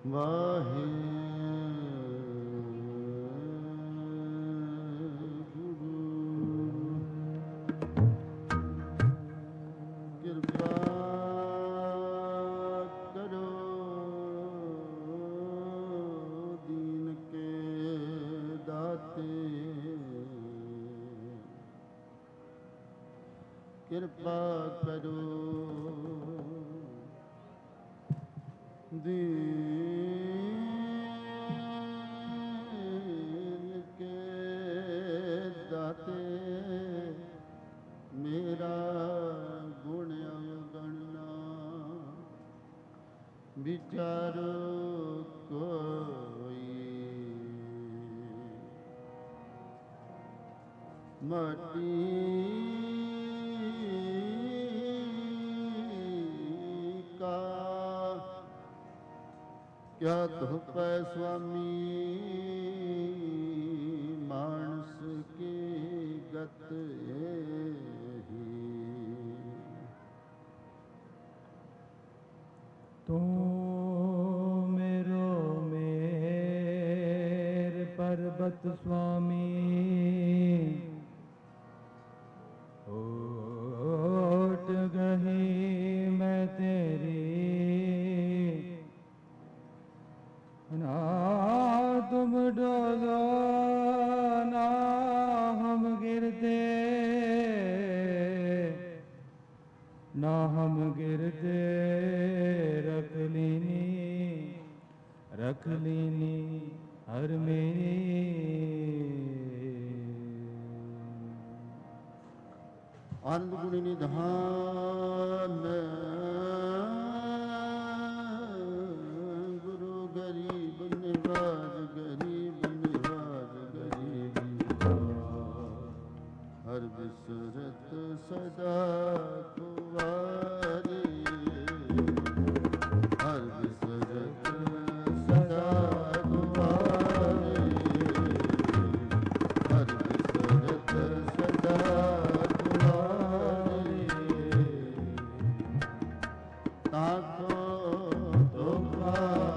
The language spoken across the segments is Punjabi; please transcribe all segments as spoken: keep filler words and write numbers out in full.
ਕਿਰਪਾ ਕਰੋ ਦੀਨ ਕੇ ਦਾਤੇ ਮੇਰਾ ਗੁਣ ਅਵਗਣਨਾ ਵਿਚਾਰੋ ਕੋਈ ਮਾਟੀ क्या तुह पै स्वामी मानस की गत ही तू मेरो मेर पर्वत स्वामी ओट गही मैं तेरी ना तुम डोलो ना हम गिरते ना हम गिरते रख लीनी रख लीनी हर मेरी आनंद गुणी निधान गरीब निवाज गरीब निवाज गरीब हर बिसरत सदा कुवारी हर बिसरत सदा कुवारी हर बिसरत सदा कुवारी ताको धोखा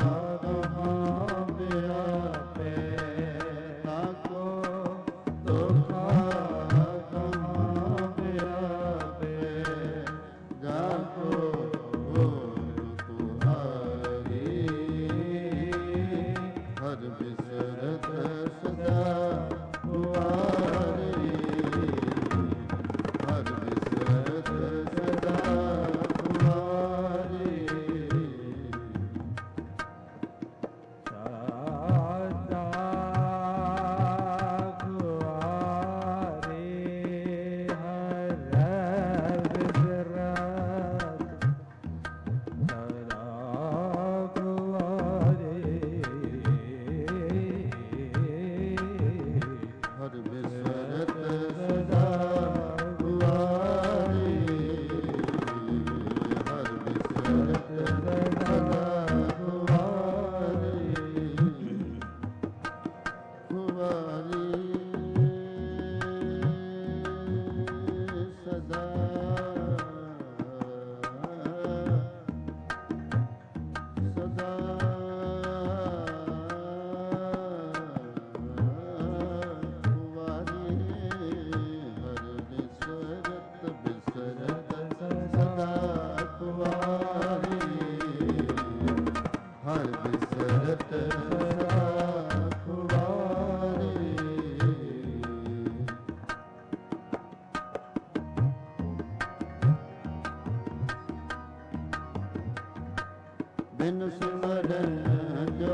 बिन सिमरन जो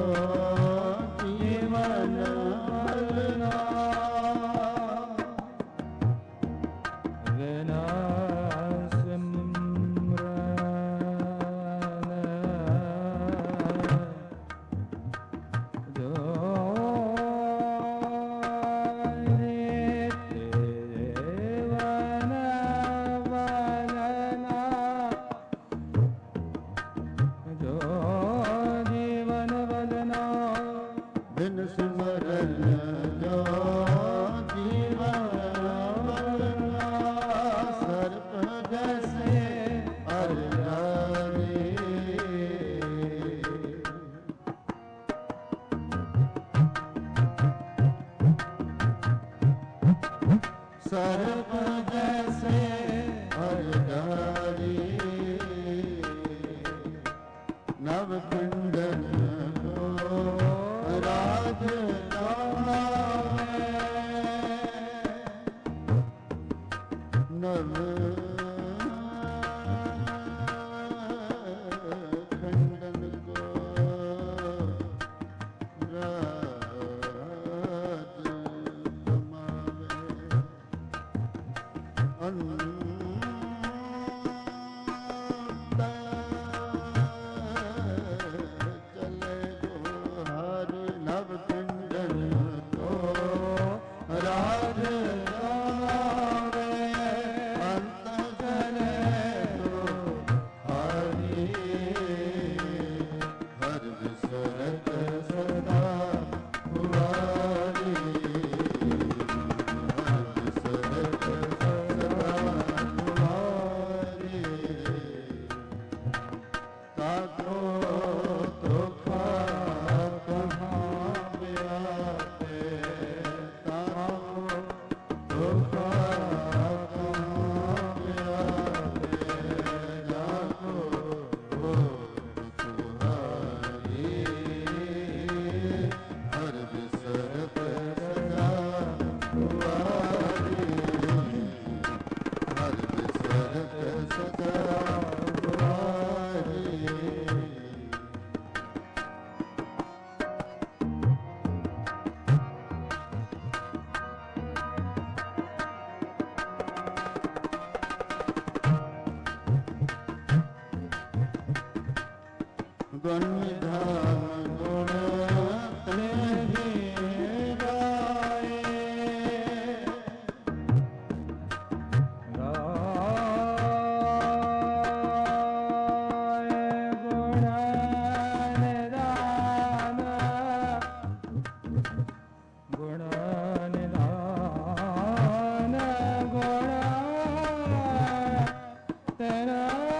जीवन मरना बिना सिमरन जो जीवन मरना जो जीवन बदना बिन सिमरन जो ਸਰਪ ਜੈਸੇ ਅਰਦਾਰੀ ਨਵ ਕੁੰਡਨ ਕੋ ਰਾਜ ਲਾਵੇ ਨਵ ਖੰਡਨ ਕੋ ਰਾਜ ਕਮਾਵੇ ਅੰਤ ਗੁਣ ਨਿਧਾਨ ਗੁਣ ਤਨੇ ਗਾਏ ਗਾਏ ਗੁਣ ਨਿਧਾਨ ਗੁਣ ਨਿਧਾਨ ਗੁਣ ਤੇਰਾ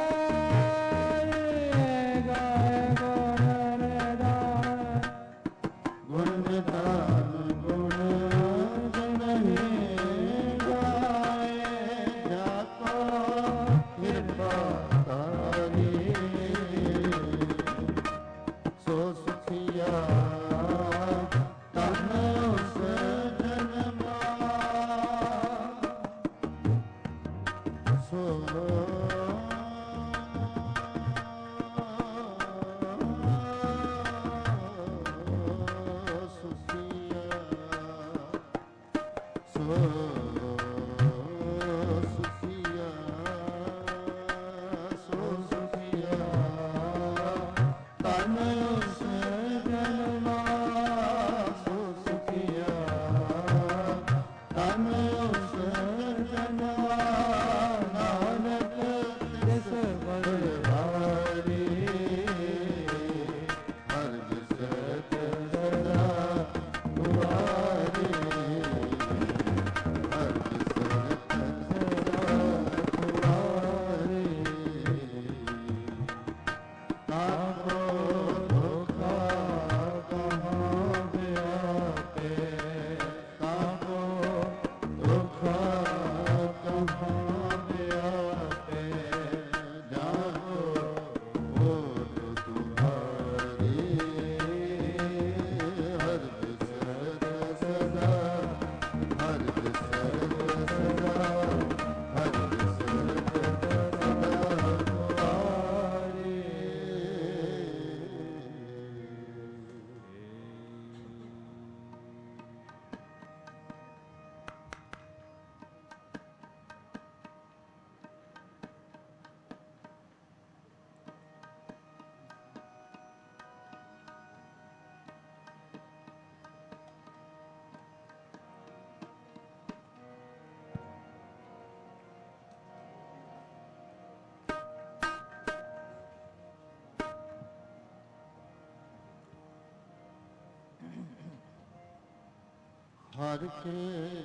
ਹਰ ਕੇ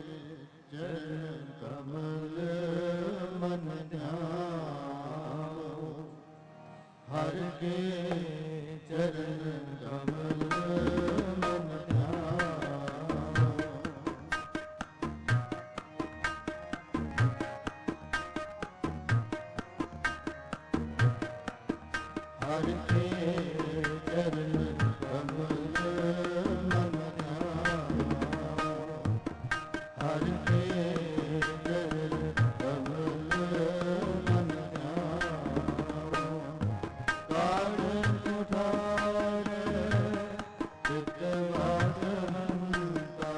ਚਰਨ ਕਮਲ ਮਨ ਧਿਆਓ ਹਰ ਕੇ ਚਰਨ ਕਮਲ ਮਨ ਧਿਆਓ ਹਰ ਕੇ ਚਰਨ ਕਮਲ ਮਨ ਧਿਆਓ, ਹਰ ਕੇ ਚਰਨ ਕਮਲ ਮਨ ਧਿਆਓ, ਕਾਰਨ ਕੁਠਾਰ ਚਿਤ ਬਾਤ ਹੰਤਾ,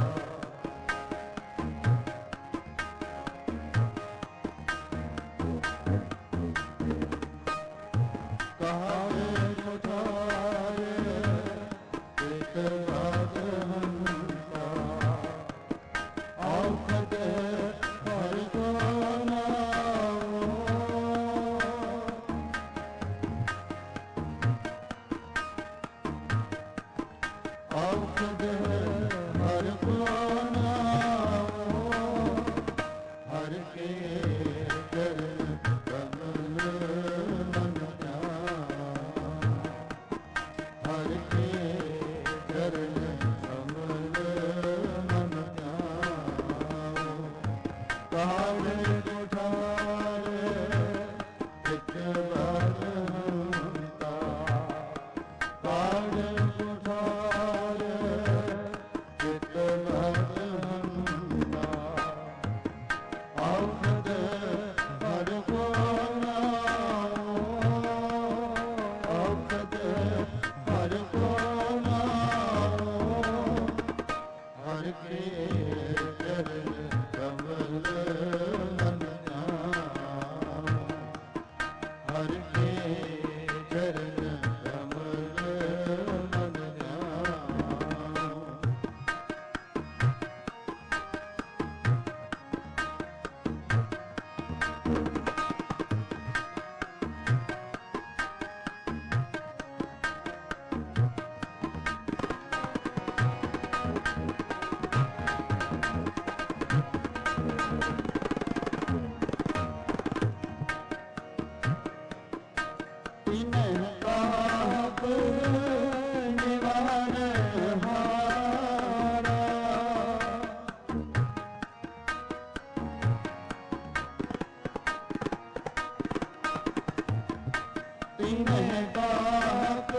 ਕਾਰਨ ਕੁਠਾਰ ਚਿਤ ਬਾਤ ਹੰਤਾ, ਔਖਦ ਹਰ ਕੋ ਨਾਮੋ, ਔਖਦ ਹਰ ਕੋ ਨਾਮੋ, ਹਰ ਕੇ ਚਰਨ ਕਮਲ ਮਨ ਧਿਆਓ, ਹਰ ਕੇ ਚਰਨ ਕਮਲ ਮਨ ਧਿਆਓ, ਕਾਰਨ ਕੁਠਾਰ ਚਿਤ ਬਾਤ ਹੰਤਾ, ਕਾਰਨ ਕੁਠਾਰ ਚਿਤ ਬਾਤ ਹੰਤਾ, ਔਖਦ ਹਰ ਕੋ ਨਾਮੋ, ਔਖਦ ਹਰ ਕੋ ਨਾਮੋ, ਹਰ ਕੇ ਚਰਨ ਕਮਲ ਮਨ ਧਿਆਓ, ਹਰ ਕੇ ਚਰਨ ਕਮਲ ਮਨ ਧਿਆਓ, ਤਿਨਹਿ ਤਾਪ ਨਿਵਾਰਨ ਹਾਰਾ, ਤਿਨਹਿ ਤਾਪ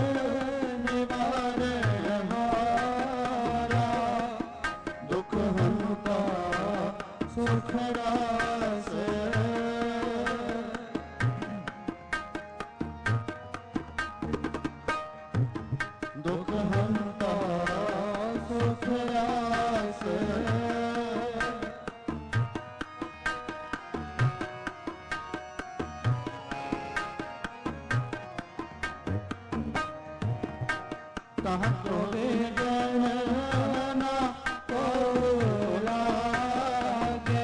ਨਿਵਾਰਨ ਹਾਰਾ, ਦੁਖ ਹੰਤਾ ਸੁਖ ਰਾਸ, ਦੁਖ ਹੰਤਾ ਸੁਖ ਰਾਸ, ਕਹ ਤੋ ਬੇਗਨ ਨਾ ਕੋ ਲਾਗੇ,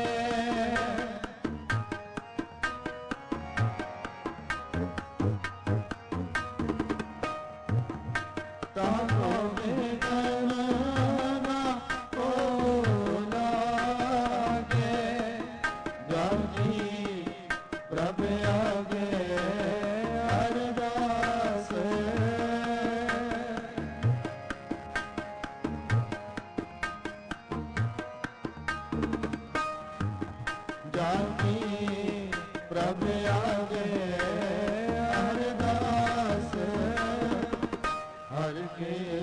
ਕਹ ਤੋ ਬੇਗਨ ਨਾ ਕੋ ਲਾਗੇ, ਜਪ ਜੀ ਪ੍ਰਭ ਆਗੇ ਅਰਦਾਸ, ਜਾਕੀ ਪ੍ਰਭ ਆਗੇ ਅਰਦਾਸ, ਹਰ ਕੇ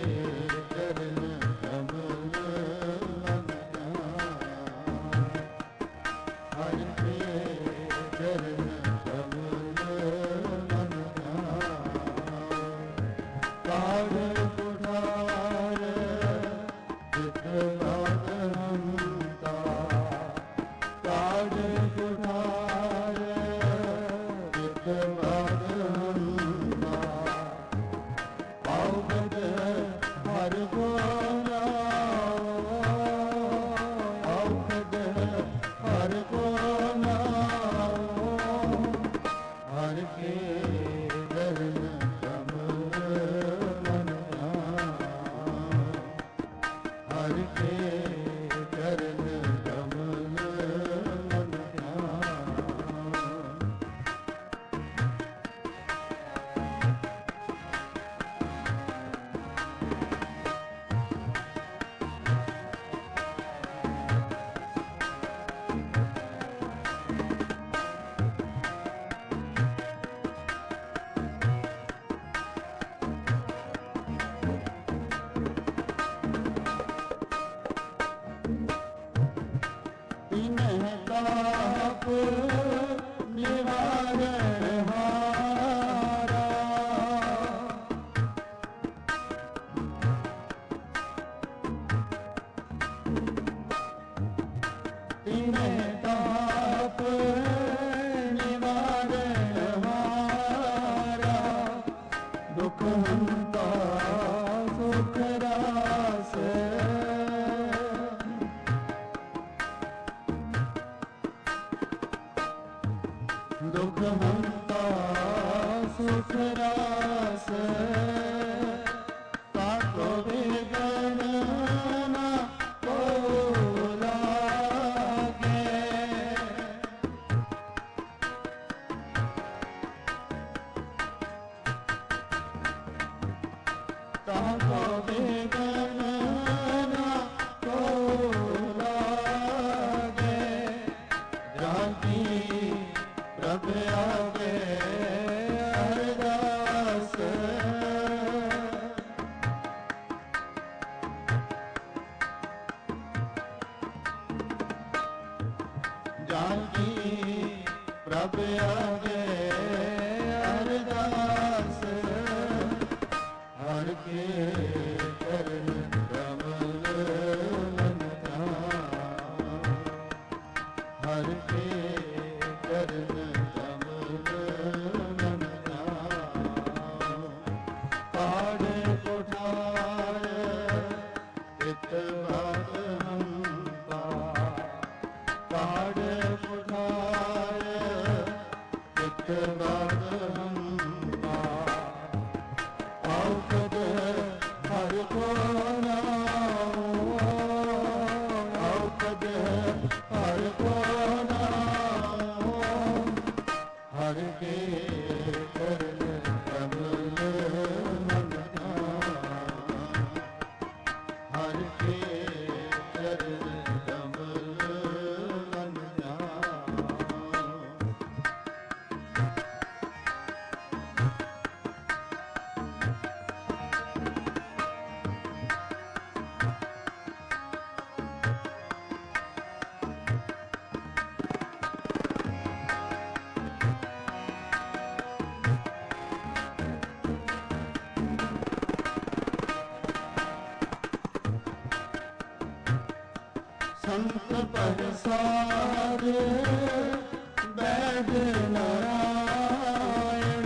ਸੁਖ ਰਾਸ ਤਾਕੋ ਬਿਗਨ ਨਾ ਕੋ ਲਾਗੇ। ਤਾਕੋ ਬਿਗਨ ਨਾ ਕੋ ਲਾਗੇ। ਜਾਕੀ ਪ੍ਰਭ ਆਗੇ ਅਰਦਾਸ। ਜਾਕੀ ਪ੍ਰਭ ਆਗੇ ਅਰਦਾਸ। ਹਰ ਕੇ ਚਰਨ ਕਮਲ ਮਨ ਧਿਆਨ। ਹਰ ਕੇ ਚਰਨ ਕਮਲ ਮਨ ਧਿਆਨ। ਪਾੜ ਕੁਠਾਰ ਚਿਤ ਬਾਤ ਹੰਪਾ। ਪਾੜ ਕੁਠਾਰ ਚਿਤ ਬਾਤ ਹੰਪਾ। ਔਕਤ ਹਰ ਕੋ ਨਾਮ। ਔਕਤ ਹਰ ਕੋ ਨਾਮ। ਹਰ ਕੇ ਚਰਨ ਕਮਲ ਮਨ ਧਿਆਨ। ਹਰ ਕੇ ਚਰਨ ਕਮਲ ਮਨ ਧਿਆਨ। ਸੰਤ ਪ੍ਰਸਾਦ ਬੈਦ ਨਾਰਾਇਣ।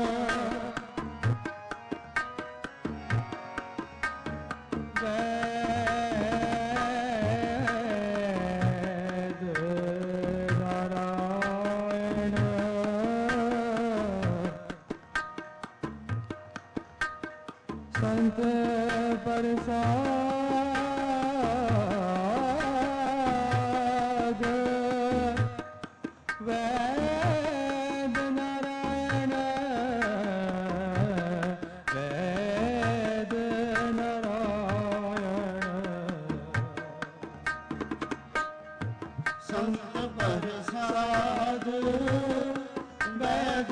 ਬੈਦ ਨਾਰਾਇਣ। ਸੰਤ ਪ੍ਰਸਾਦ ਵੈਦ ਨਾਰਾਇਣ। ਵੈਦ ਨਾਰਾਇਣ। ਸੰਤ ਪ੍ਰਸਾਦ ਵੈਦ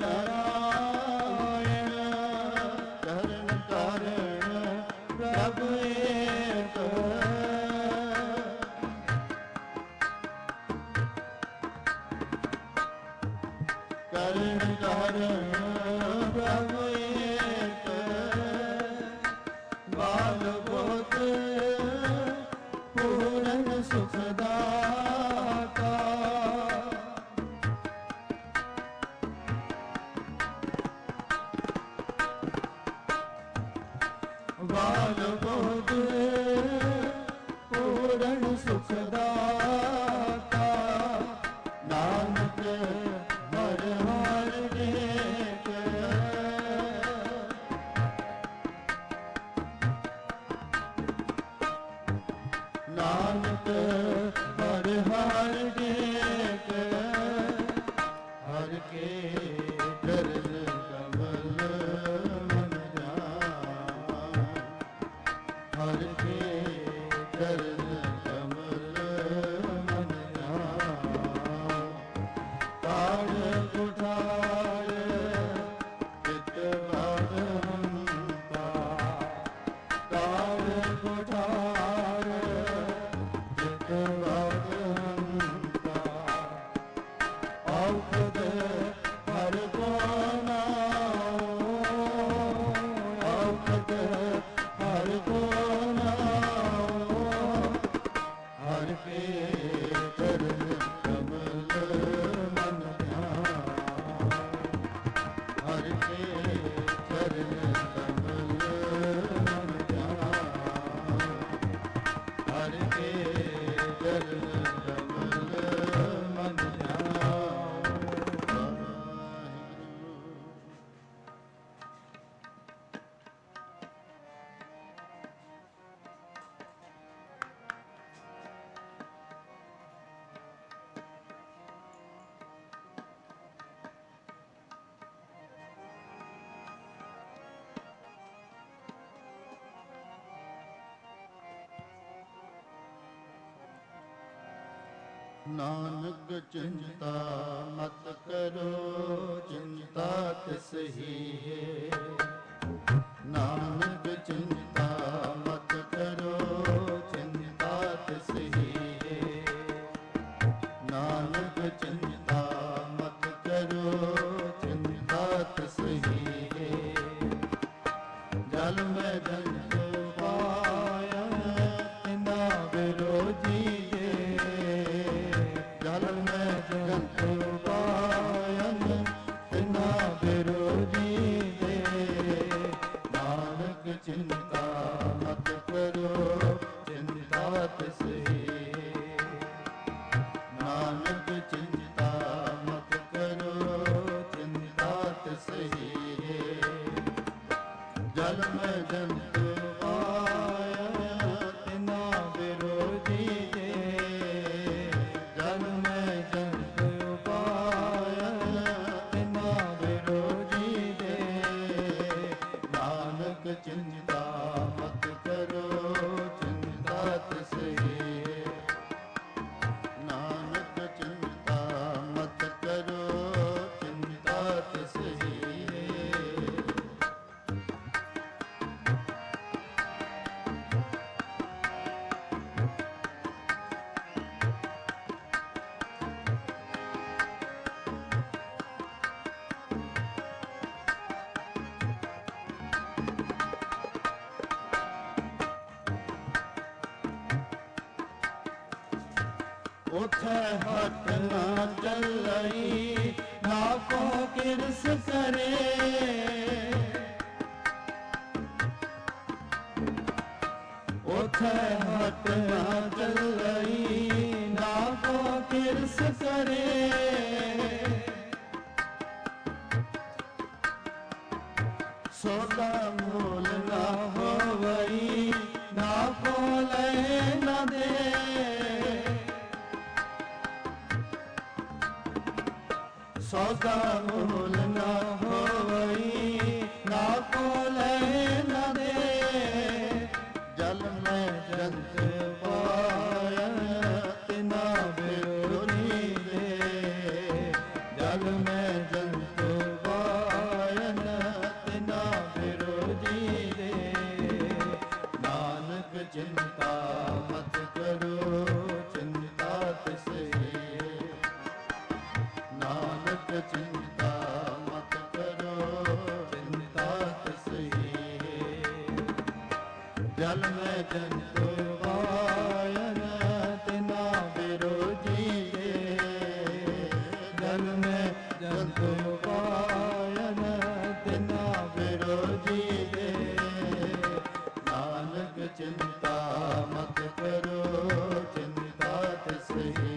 ਨਾਰਾਇਣ। ਕਰਨ ਕਾਰਣ ਪ੍ਰਭ ਏਕ। ਕਰਨ ਕਾਰਣ ਪ੍ਰਭ ਏਕ। ਬਾਲ ਬੋਧ ਪੂਰਨ ਸੁਖ ਦਾਤਾ। ਬਾਲ ਬੋਧ ਪੂਰਨ ਸੁਖ ਦਾਤਾ। ਨਾਨਕ ਹਰ ਹਰ ਦੇਖ। ਨਾਨਕ ਹਰ ਹਰ ਦੇਖ। ਹਰ ਕੇ ਚਰਨ ਕਮਲ ਮਨ ਧਿਆਨ। ਹਰ ਕੇ ਚਰਨ ਕਮਲ ਮਨ ਧਿਆਨ। ਪਾੜ ਕੁਠਾਰ ਚਿਤ ਬਾਤ ਹੰਪਾ। ਪਾੜ ਕੁਠਾਰ ਚਿਤ ਬਾਤ ਹੰਪਾ। ਔਕਤ ਹਰ ਕੋ ਨਾਮ। ਔਕਤ ਹਰ ਕੋ ਨਾਮ। ਹਰ ਕੇ ਚਰਨ ਕਮਲ ਮਨ ਧਿਆਨ। ਹਰ ਕੇ ਚਰਨ ਕਮਲ ਮਨ ਧਿਆਨ। ਹਰ ਕੇ ਚਰਨ ਕਮਲ ਮਨ ਧਿਆਨ। ਵਾਹਿਗੁਰੂ। ਨਾਨਕ ਚਿੰਤਾ ਮਤ ਕਰੋ, ਚਿੰਤਾ ਤਿਸ ਹੀ ਹੈ। ਨਾਨਕ ਚਿੰਤਾ ਮਤ ਕਰੋ, ਚਿੰਤਾ ਤਿਸ ਹੀ ਹੈ। ਨਾਨਕ ਚਿੰਤਾ ਮਤ ਕਰੋ, ਚਿੰਤਾ ਤਿਸ ਹੀ ਹੈ। ਜਲ ਮੈਂ ਜੰਤੂ ਪਾਇਆ, ਤਿਨਾ ਵਿਰੋਧੀ ਦੇ। ਜਲ ਮੈਂ ਜੰਤੂ ਪਾਇਆ, ਤਿਨਾ ਵਿਰੋਧੀ ਦੇ। ਨਾਨਕ ਚਿੰਤਾ ਮਤ ਕਰੋ, ਚਿੰਤਾ ਤਿਸ ਹੀ। ਨਾਨਕ ਚਿੰਤਾ ਮਤ ਕਰੋ, ਚਿੰਤਾ ਤਿਸ ਹੀ। ਜਲ ਮੈਂ ਜੰਤੂ ਪਾਇਆ, ਤਿਨਾ ਵਿਰੋਧੀ ਦੇ। ਜਲ ਮੈਂ ਜੰਤੂ ਪਾਇਆ, ਤਿਨਾ ਵਿਰੋਧੀ ਦੇ। ਨਾਨਕ ਚਿੰਤਾ ਮਤ ਕਰੋ, ਚਿੰਤਾ ਤਿਸ ਹੀ। ਨਾਨਕ ਚਿੰਤਾ ਮਤ ਕਰੋ, ਚਿੰਤਾ ਤਿਸ ਹੀ। ਉਠੈ ਹਟ ਨਾ ਚੱਲਈ, ਨਾ ਕੋ ਕਿਰਸ ਕਰੇ। ਉਠੈ ਹਟ ਨਾ ਚੱਲਈ, ਨਾ ਕੋ ਕਿਰਸ ਕਰੇ। ਸੋਦਾ ਮੂਲ ਨਾ ਹੋਵਈ, ਨਾ ਕੋ ਲੈ ਨਾ ਦੇ। ਸੌਦਾ ਮੂਲ ਨਾ ਹੋਵਈ, ਨਾ ਕੋ ਲੈ ਨਾ ਦੇ। ਜਲ ਮੈਂ ਜੰਤ ਪਾਇਆ, ਤਿਨਾ ਵਿਰੋਧੀ ਦੇ। ਜਲ ਮੈਂ ਜੰਤ ਪਾਇਆ, ਤਿਨਾ ਵਿਰੋਧੀ ਦੇ। ਨਾਨਕ ਚਿੰਤਾ ਮਤ ਕਰੋ, ਚਿੰਤਾ ਤਿਸ ਹੀ। ਨਾਨਕ ਚਿੰਤਾ ਮਤ ਕਰੋ, ਚਿੰਤਾ ਤਿਸ ਹੀ। ਜਲ ਮੈਂ ਜੰਤੂ ਪਾਇਆ, ਤਿਨਾ ਵਿਰੋਧੀ ਦੇ। ਜਲ ਮੈਂ ਜੰਤੂ ਪਾਇਆ, ਤਿਨਾ ਵਿਰੋਧੀ ਦੇ। ਨਾਨਕ ਚਿੰਤਾ ਮਤ ਕਰੋ, ਚਿੰਤਾ ਤਿਸ ਹੀ।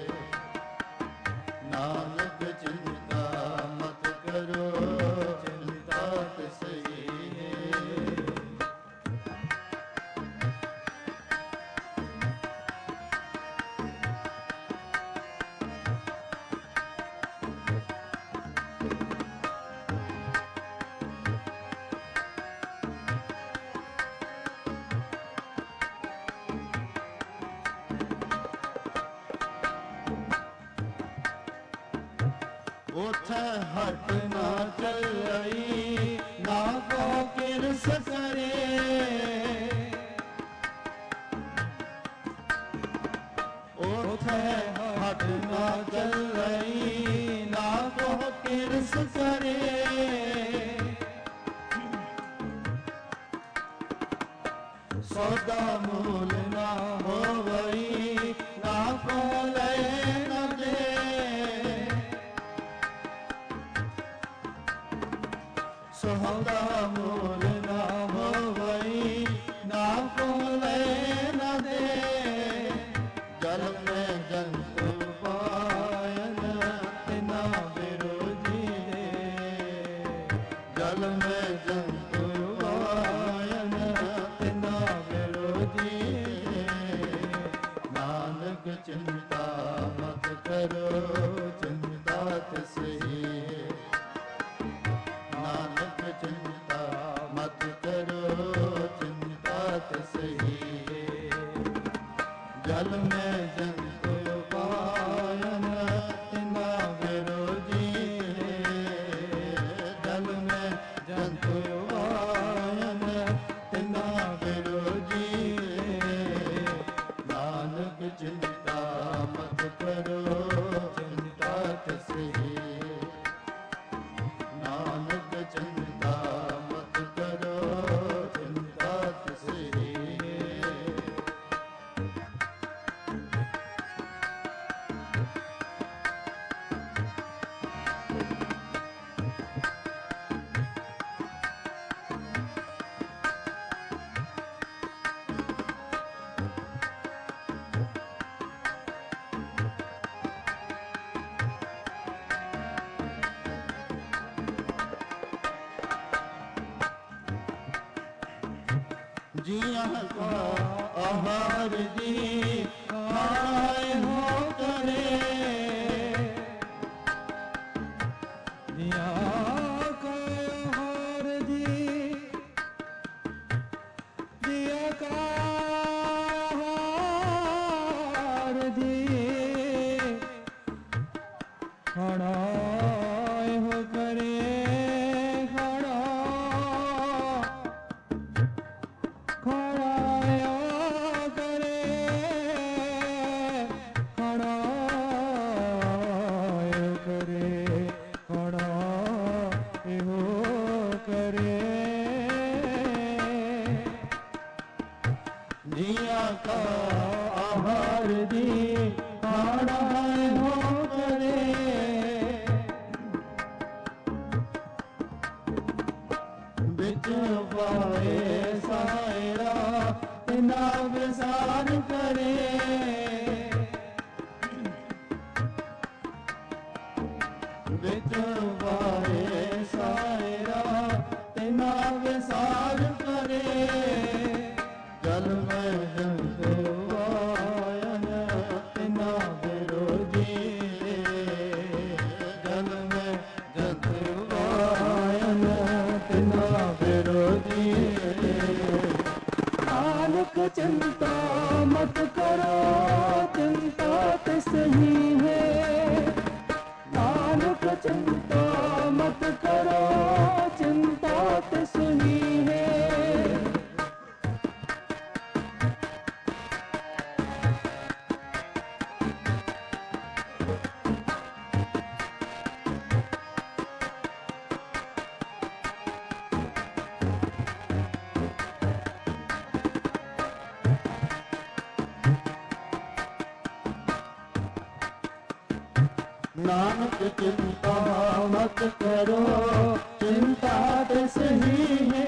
ਨਾਨਕ ਚਿੰਤਾ ਮਤ ਕਰੋ, ਚਿੰਤਾ ਤਿਸ ਹੀ। ਉਠੈ ਹਟ ਨਾ ਚੱਲਈ, ਨਾ ਕੋ ਕਿਰਸ ਕਰੇ। ਉਠੈ ਹਟ ਨਾ ਚੱਲਈ, ਨਾ ਕੋ ਕਿਰਸ ਕਰੇ। ਸੌਦਾ ਮੂਲ ਨਾ ਹੋਵਈ, ਨਾ ਕੋ ਲੈ ਨਾ ਦੇ। ਸੌਦਾ ਮੂਲ ਨਾ ਹੋਵਈ, ਨਾ ਕੋ ਲੈ ਨਾ ਦੇ। ਜਲ ਮੈਂ ਜੰਤੂ ਪਾਇਆ, ਤਿਨਾ ਵਿਰੋਧੀ ਦੇ। ਜਲ ਮੈਂ ਜੰਤੂ ਪਾਇਆ, ਤਿਨਾ ਵਿਰੋਧੀ ਦੇ। ਨਾਨਕ ਚਿੰਤਾ ਮਤ ਕਰੋ, ਚਿੰਤਾ ਤਿਸ ਹੀ। ਨਾਨਕ ਚਿੰਤਾ ਮਤ ਕਰੋ, ਚਿੰਤਾ ਤਿਸ ਹੀ। ਜਲ ਮੈਂ ਜੰਤੂ ਪਾਇਆ, जंतु वायन तिना विरोधी नानक चिंता मत करो चिंता तिसही नानक चिंता मत करो चिंता तिसही जिया का आहार दी खाए हो करे जिया का आहार दी जिया का आहार दी खड़ाए हो करे खड़ा खड़ाया करे खड़ाया करे खड़ा हो करे जिया का आहार दी खाना हो करे बिच पाए सायरा तिना विसार करे बिच पाए सायरा तिना विसार करे जल में जंतु वायन तिना विरोधी जल में जंतु वायन तिना विरोधी नानक चिंता मत करो चिंता तिसही है नानक चिंता मत करो चिंता तिसही है नानक चिंता मत करो चिंता तिसही है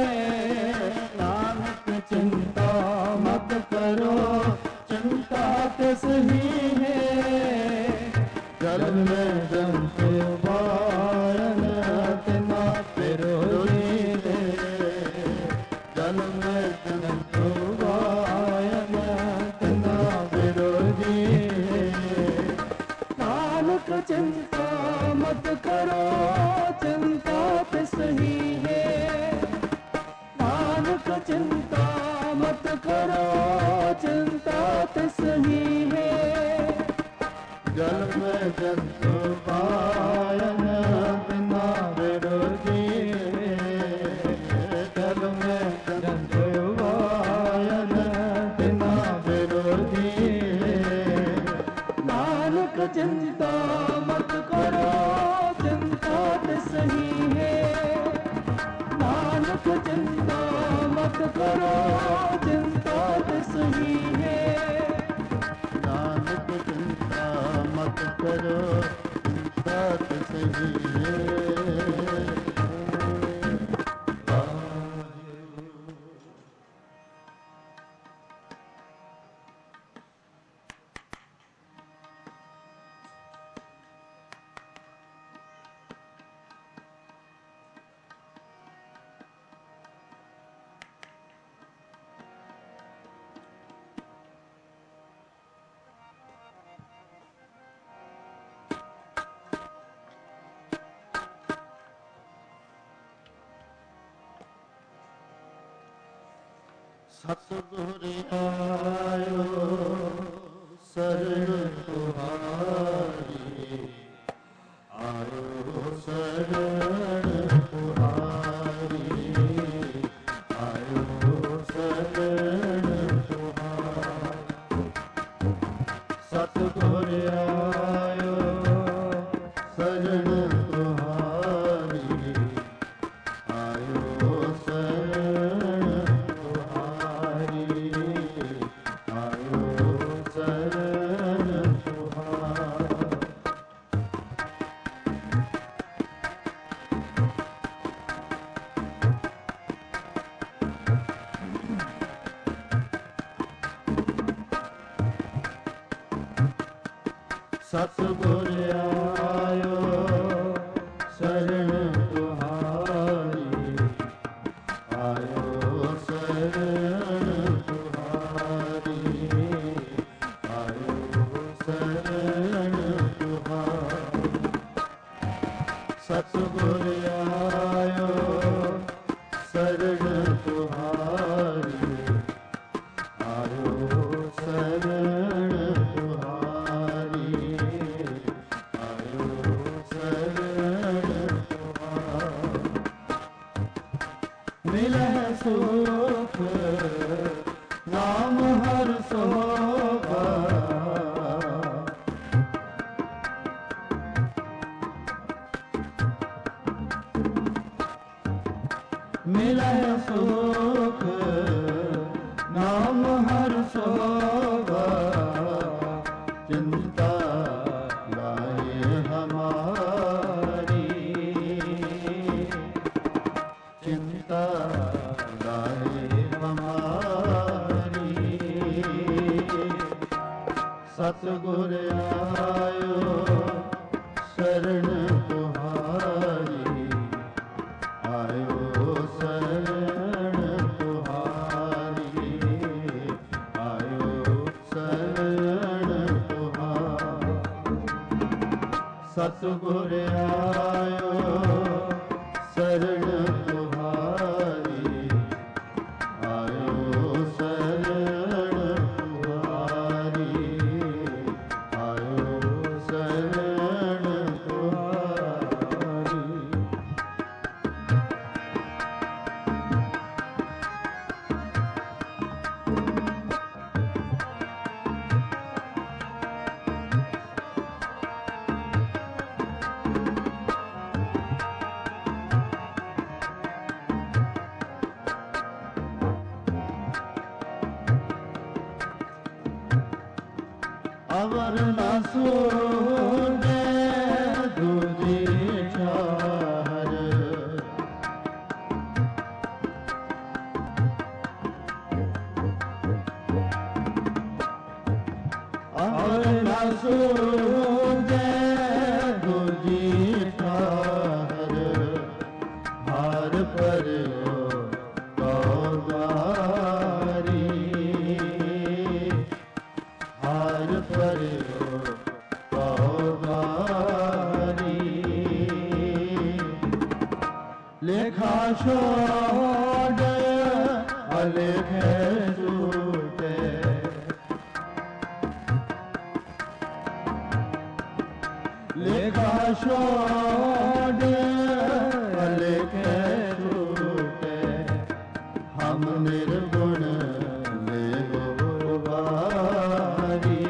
नानक चिंता मत करो चिंता तिसही है जल में जंतु वायन तिना विरोधी जल में जंतु वायन तिना विरोधी नानक चिंता मत करो चिंता तिसही है नानक चिंता मत करो चिंता तिसही है जल में जंतु वायन तिना विरोधी जल में जंतु वायन तिना विरोधी नानक चिंता मत करो चिंता तिसही है नानक चिंता मत करो चिंता तिसही है नानक चिंता मत करो चिंता तिसही है सतगुर आयो शरण तुम्हारी आयो शरण तुम्हारी सतगुर आयो शरण तुहारी, आयो शरण तुहारी, आयो शरण तुहारी। सतगुर आयो शरण तुहारी, आयो शरण तुहारी, आयो शरण तुहारी। मिलह सुख नाम हर सोगा, मिलह सुख नाम हर सोगा, चिंता लाए हमारी, चिंता लाए हमारी। सतगुर आयो शरण तुहारी, आयो शरण तुहारी, आयो शरण तुहारी। सतगुर आयो शरण तुहारी, आयो शरण तुहारी, आयो शरण तुहारी। अवर न सूझे दूजी चाहर, अवर न सूझे दूजी चाहर, हार पर्यो कौगारी, हार पर्यो कौगारी। लेखा छोड़ अलेखे छूटे, लेखा छोड़ अलेखे छूटे। हम निर्गुण ले बारी,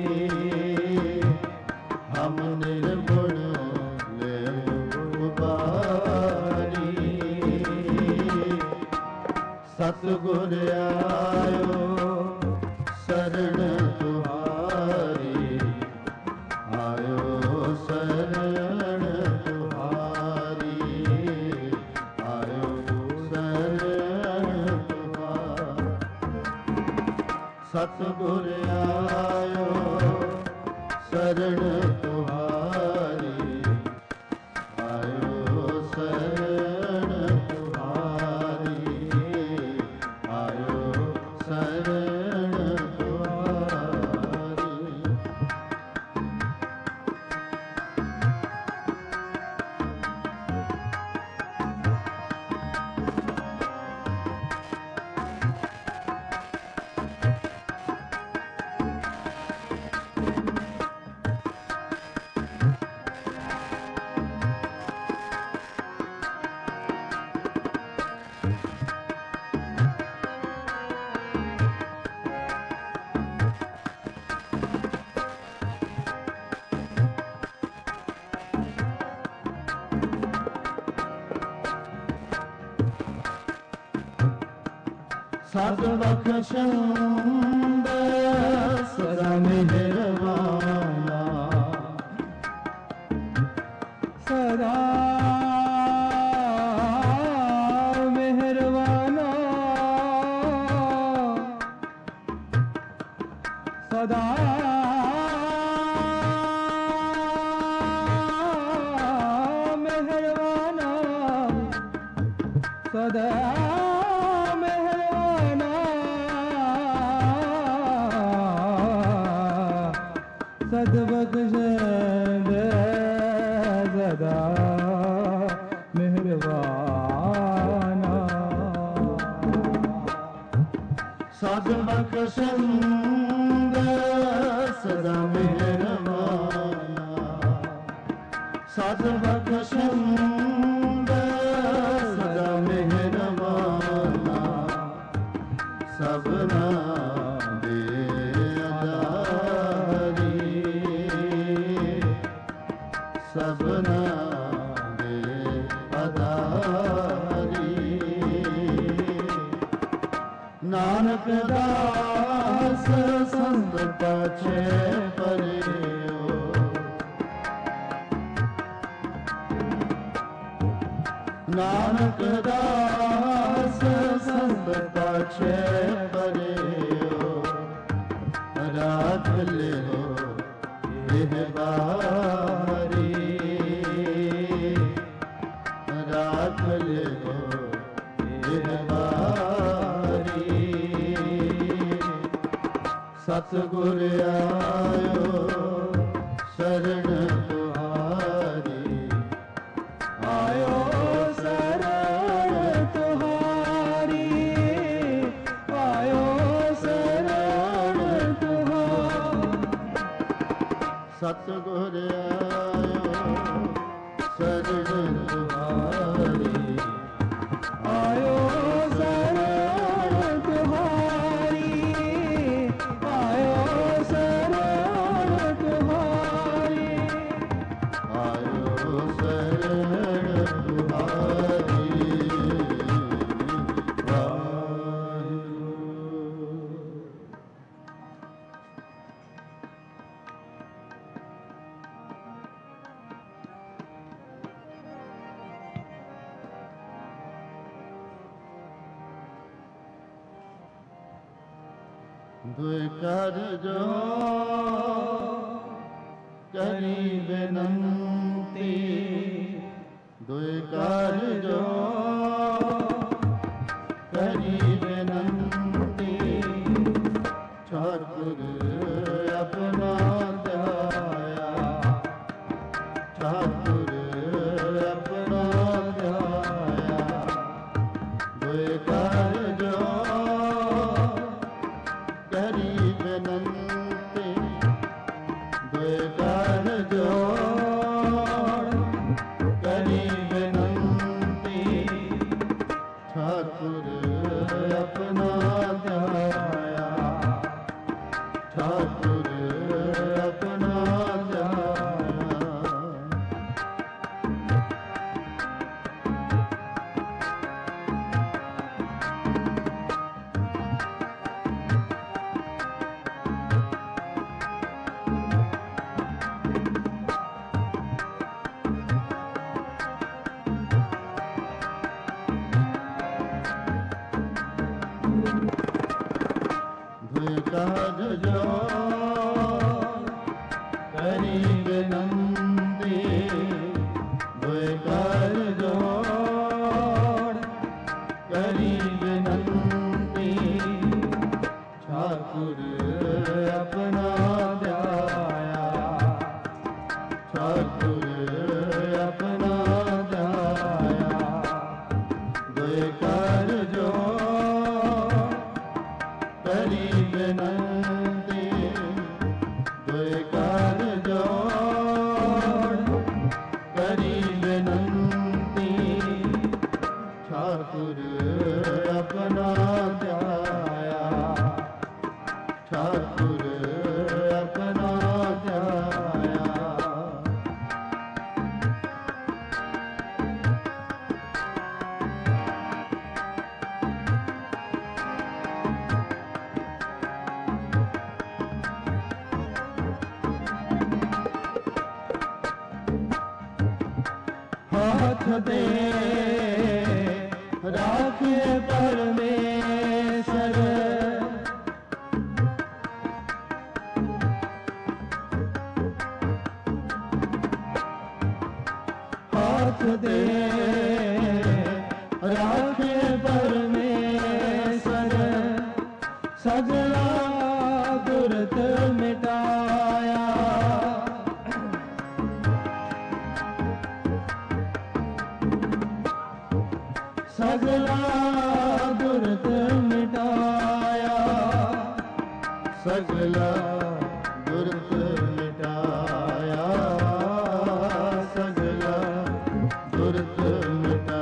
हम निर्गुण ले बारी। सतगुर आयो शरण तुहारी, आयो शरण तुहारी, आयो शरण तुहारी। सतगुर आयो शरण तुहारी, आयो शरण तुहारी, आयो शरण तुहारी। सद बख्शंद सदा मेहरबाना, सदा मेहरबाना, सदा ਸਦਾ ਮਿਹਰਬਾਨਾ ਸਦ ਬਖਸ਼ੰਦ ਸਦਾ ਮਿਹਰਬਾਨਾ ਸਦ ਬਖਸ਼ੰਦ ਸਦਾ ਮਿਹਰਬਾਨਾ ਸਦ ਬਖਸ਼ੰਦ ਸਦਾ ਮਿਹਰਬਾਨਾ ਸਭਨਾ ਦੇ ਆਧਾਰੀ ਸਭਨਾ ਦੇ ਆਧਾਰੀ ਨਾਨਕ ਦਾਸ ਸੰਤ ਪਾਛੇ ਪਰਿਓ ਨਾਨਕ ਦਾਸ ਸੰਤ ਪਾਛੇ ਪਰਿਓ ਰਾਖ ਲਿਓ ਇਹ ਬਾਰੀ ਰਾਖ ਲਿਓ ਇਹ ਬਾਰੀ ਸਤਿਗੁਰ ਆਇਓ ਸ਼ਰਨ ਤੁਹਾਰੀ ਆਇਓ ਸ਼ਰਨ ਤੁਹਾਰੀ ਆਇਓ ਸ਼ਰਨ ਤੁਹਾਰੀ ਸਤਿਗੁਰ ਆਇਓ ਸ਼ਰਨ ਤੁਹਾਰੀ ਆਇਓ ਸ਼ਰਨ ਤੁਹਾਰੀ ਆਇਓ ਸ਼ਰਨ ਤੁਹਾਰੀ ਆਇਓ ਸ਼ਰਨ ਤੁਹਾਰੀ ਵਾਹਿਗੁਰੂ ਦੁਇ ਕਰ ਜੋ ਕਰੀ ਬੇਨੰਤੀ ਦੁਇ ਕਰ ਜੋ ਕਰੀ ਬੇਨੰਤੀ ਠਾਕੁਰ ਆਪਣਾ ਧਿਆਇਆ ਠਾਕੁਰ ਆਪਣਾ ਧਿਆਇਆ ਦੁਇ ਕਰ ਜੋ ਕਰੀ ਬੇਨੰਤੀ ਦੁਇ ਕਰ ਜੋੜ ਕਰੀ ਬੇਨੰਤੀ ਠਾਕੁਰ ਆਪਣਾ ਧਿਆਇਆ ਠਾਕੁਰ ਆਪਣਾ ਧਿਆਇਆ ਦੁਇ ਕਰ ਜੋ ਕਰੀ ਬੇਨੰਤੀ ਦੁਇ ਕਰ ਜੋੜ ਕਰੀ ਬੇਨੰਤੀ ਠਾਕੁਰ ਆਪਣਾ ਧਿਆਇਆ ਠਾਕੁਰ ਆਪਣਾ ਧਿਆਇਆ ਦੁਇ ਕਰ ਜੋੜ ਕਰੀ ਬੇਨੰਤੀ ਦੁਇ ਕਰ ਜੋੜ ਕਰੀ ਬੇਨੰਤੀ ਠਾਕੁਰ ਆਪਣਾ ਧਿਆਇਆ ਠਾਕੁਰ ਆਪਣਾ ਧਿਆਇਆ ਹੱਥ ਦੇ ਰਾਖੇ ਪਰਮੇਸ਼ਰ ਹੱਥ ਦੇ ਰਾਖੇ सगला दुर्त मिटाया, सगला दुर्त मिटाया, सगला दुर्त मिटा।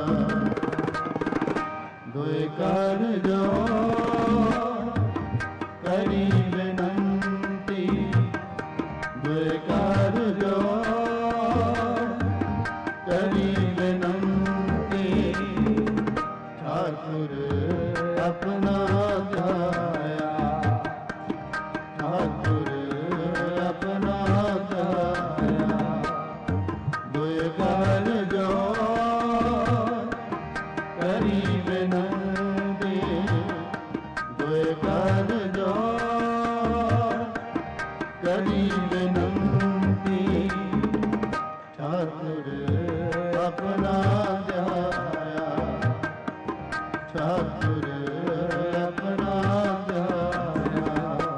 दुए कर जो करी विनंती, दुए कर जो करी विनंती, ठाकुर अपना ध्याया, ठाकुर अपना ध्याया। दुए कर जो करी विनंती, दुए कर जो करी विनंती, ठाकुर अपना ध्याया, ठाकुर अपना ध्याया।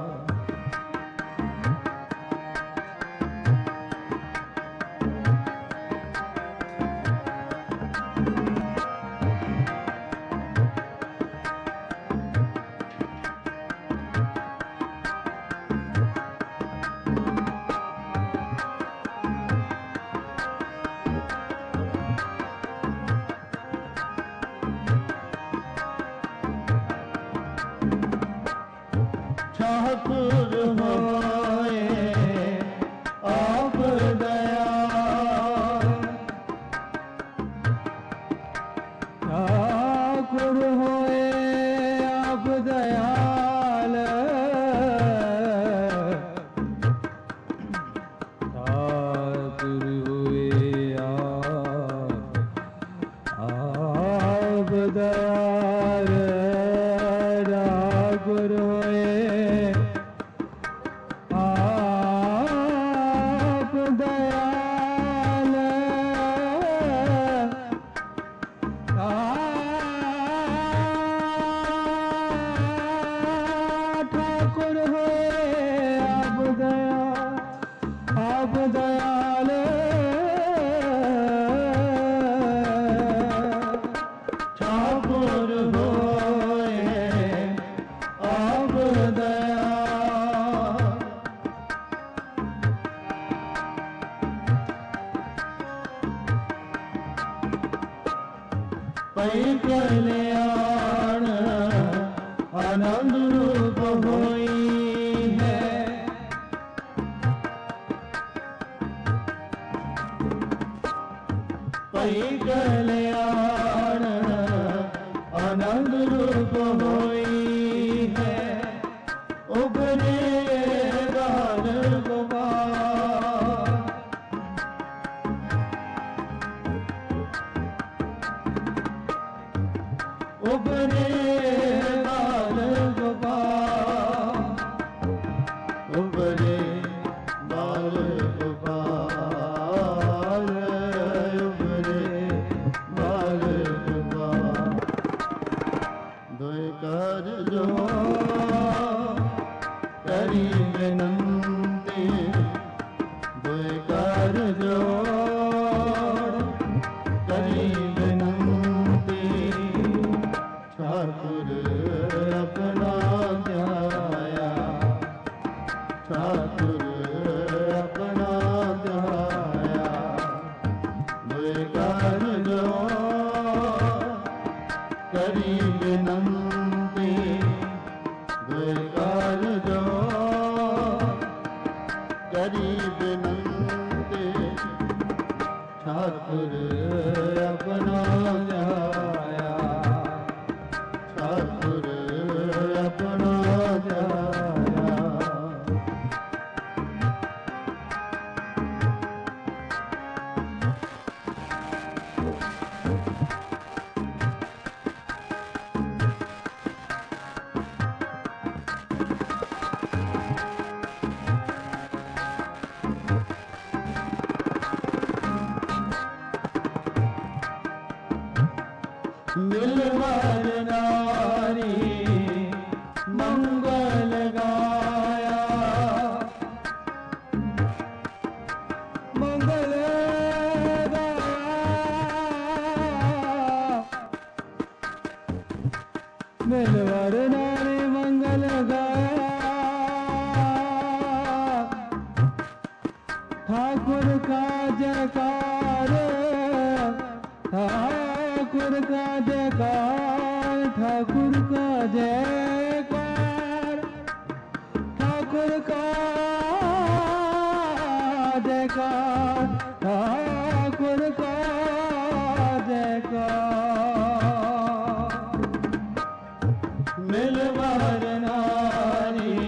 ठाकुर होए आप दयाल, ठाकुर होए आप दयाल, ठाकुर हुए आप आप दयाल, ठाकुर हुए आप दयाल, ठाकुर हुए आप दयाल, आप दयाल, ठाकुर होए आप दयाल, पै कल्याण आनंद रूप होई है, पै कल्याण आनंद रूप होई है, उबरे बाल गोपाल, उबरे बाल गोपाल, उबरे बाल गोपाल, उबरे बाल गोपाल। दुए कर जो करी विनंती, दुए कर जो करी विनंती, ठाकुर अपना ध्याया, ठाकुर अपना ध्याया। दुए कर जो करी विनंती, दुए कर जो करी विनंती, ठाकुर अपना ध्याया, ठाकुर अपना ध्याया। मिलवर नारी मंगल गाया, मंगल गाया, मिलवर नारी मंगल गाया ठाकुर का जयकार ठाकुर का जयकार ठाकुर का जयकार ठाकुर का जयकार ठाकुर का जयकार मिलवर नारी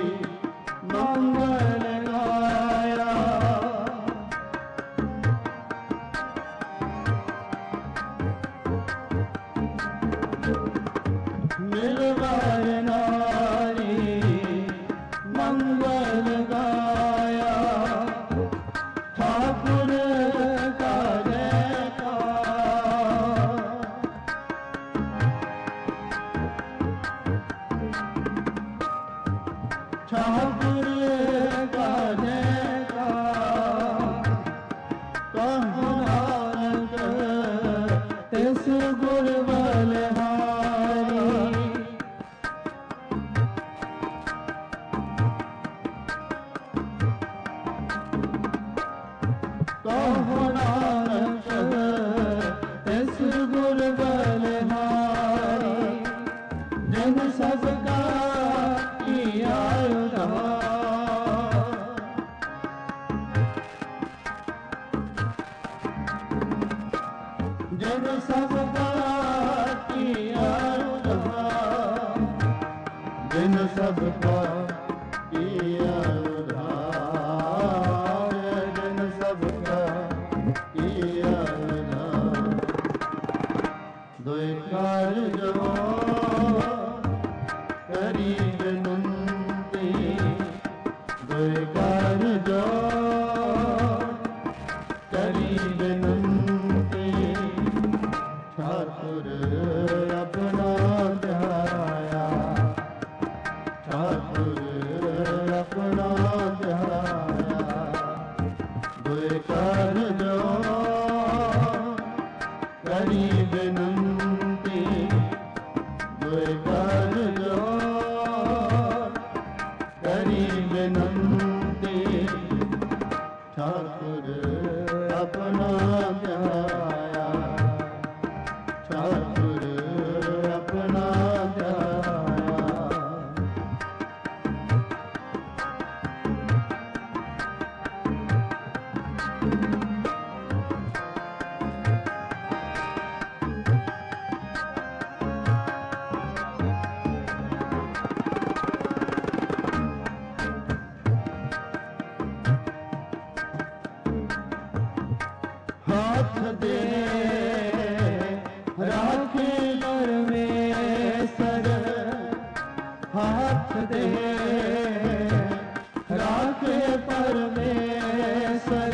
मंगल गाया मिलवर नारी मंगल गाया ठाकुर का जयकार ठाकुर का जयकार कहो नानक तिस गुर बलहारी कहो नानक तिस गुर बलहारी जन सबका किया उद्धार जन सबका किया उद्धार जन सबका किया उद्धार जन सबका किया उद्धार दुई कार्य करी विनंती दुई कार्य करी विनंती ठाकुर अपना ध्याया ठाकुर अपना ध्याया दुई कार्य करी विनंती दुई कार्य करी विनंती ठाकुर अपना ध्याया ठाकुर अपना ध्याया हाथ दे राखे परमेश्वर हाथ दे राखे परमेश्वर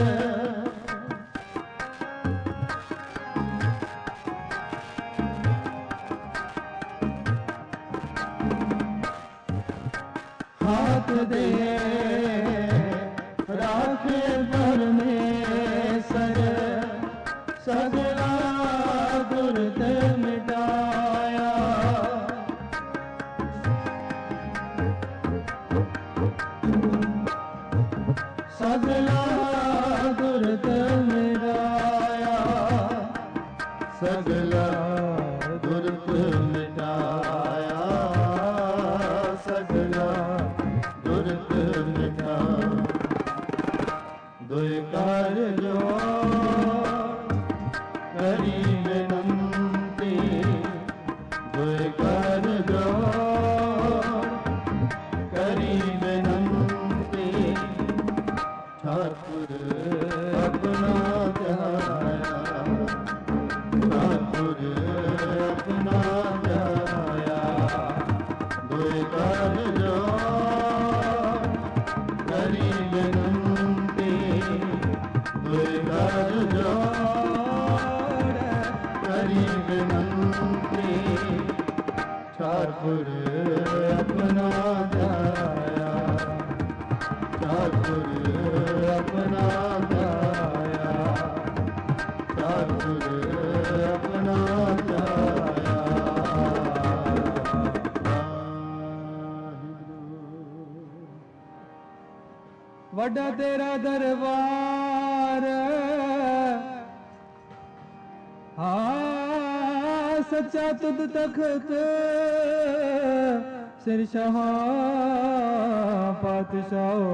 हाथ दे राखे परमेश्वर सगला दुर्द मिटाया सगला दुर्द मिटाया सगला दुर्द मिटाया सगला दुर्द मिटाया दुई कार्य करी विनंती दुई कार्य करी विनंती ठाकुर अपना ध्याया ठाकुर अपना ध्याया दुई कार्य करी विनंती दुई कार्य करी विनंती ठाकुर अपना ध्याया ठाकुर अपना ध्याया ठाकुर अपना ध्याया ਵੱਡਾ ਤੇਰਾ ਦਰਬਾਰ, ਹਾਂ ਸੱਚਾ ਤੁਧ ਤਖਤ, ਸਿਰ ਸ਼ਾਹਾਂ ਪਾਤਸ਼ਾਹੋ,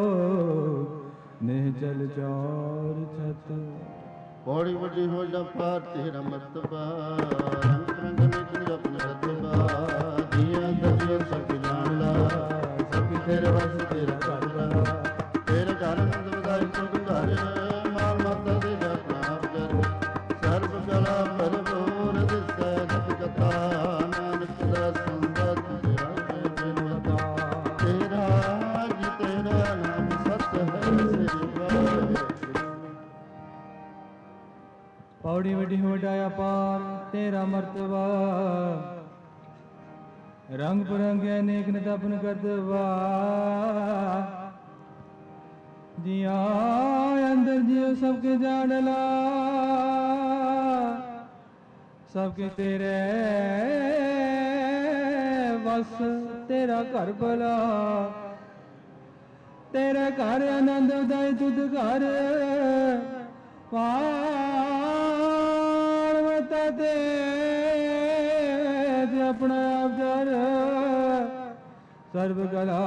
ਨਿਹਚਲ ਚਾਰ ਛਤ। ਬੜੀ ਵੱਡੀ ਹੋ ਜਾ ਪਾਰ ਤੇਰਾ ਮਰਤਬਾ, ਰੰਗ ਰੰਗ ਨਿਤ ਆਪਣੇ ਰਤਬਾ, ਜੀਆਂ ਦਰਸ਼ਨ ਸਭ ਜਾਣ ਲਾ, ਸਭ ਤੇਰੇ ਵਸ ਤੇਰਾ ਘਰ ਬਣਾ, ਤੇਰੇ ਘਰ ਅੰਦਰ ਵਧਾਈ ਸੁਖ ਘਰ, ਮਾਲ ਮਾਤਾ ਦੇ ਜਪਨਾ ਆਪ ਕਰ, ਸਰਬ ਕਲਾ ਭਰਪੂਰ ਦਿਸੈ ਸਤ ਕਥਾ, ਨਾਨਕ ਦਾ ਸੰਗਤ ਤੇਰਾ ਬਿਨਵਤਾ, ਤੇਰਾ ਜੀ ਤੇਰਾ ਨਾਮ ਸਤ ਹੈ ਸ੍ਰੀ ਵਾਹਿਗੁਰੂ। ਪੌੜੀ ਵੱਡੀ ਵੱਡਾ ਅਪਾਰ ਤੇਰਾ ਮਰਤਬਾ, ਰੰਗ ਬਰੰਗੇ ਅਨੇਕ ਨਿਤ ਆਪਨ ਕਰਤਵਾ, ਜਿਆ ਅੰਦਰ ਜਿਉ ਸਭ ਕੇ ਜਾਣ ਲਾ, ਸਭ ਕੇ ਤੇਰੇ ਵਸ ਤੇਰਾ ਘਰ ਭਲਾ, ਤੇਰੇ ਘਰ ਆਨੰਦ ਉਦਾਈ ਤੁਧ ਘਰ, ਪਾਵਤਾ ਤੇ ਆਪਣਾ ਆਪ ਜਰ, ਸਰਬ ਕਲਾ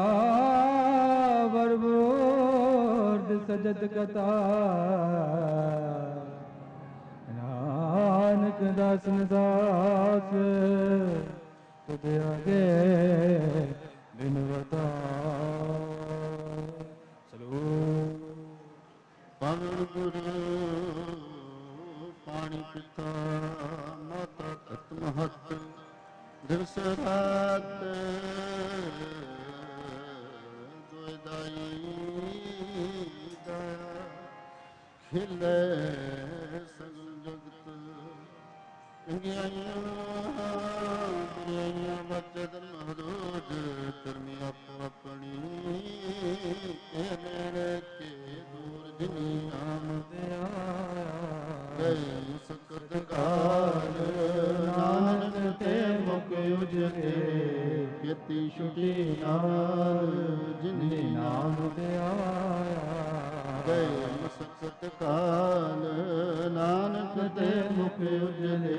ਬਰਬੋਰ ਸਜਤ ਕਥਾ, ਨਾਨਕ ਦਾਸਨ ਦਾਸ ਤੁਧ ਆਗੇ ਬਿਨਵਤਾ। ਪਵਨ ਗੁਰੂ ਪਾਣੀ ਪਿਤਾ ਮਾਤਾ ਤਤ ਮਹਤ, ਦਿਵਸ ਰਾਤ ਦੁਇ ਦਾਈ ਦਇਆ, ਖਿਲੇ ਸਗਲ ਜਗਤ, ਚੰਗਿਆਈਆਂ ਬੁਰਾਈਆਂ ਬਚੇ ਧਰਮ ਹਰੋਜ, ਧਰਮੀ ਆਪੋ ਆਪਣੀ ਇਹ ਮੇਰੇ ਕੇ ਦੂਰ ਜਿਨੀ ਨਾਮ ਦਿਆ, ਗਏ ਸਕਤ ਕਾਲ ਨਾਨਕ ਤੇ ਮੁਖ ਉਜਲੇ, ਕੀਤੀ ਛੁਟੀ ਨਾਲ ਜਿਨੀ ਨਾਮ ਦਿਆ, ਗਏ ਸਕਤ ਕਾਲ ਨਾਨਕ ਤੇ ਮੁਖ ਉਜਲੇ,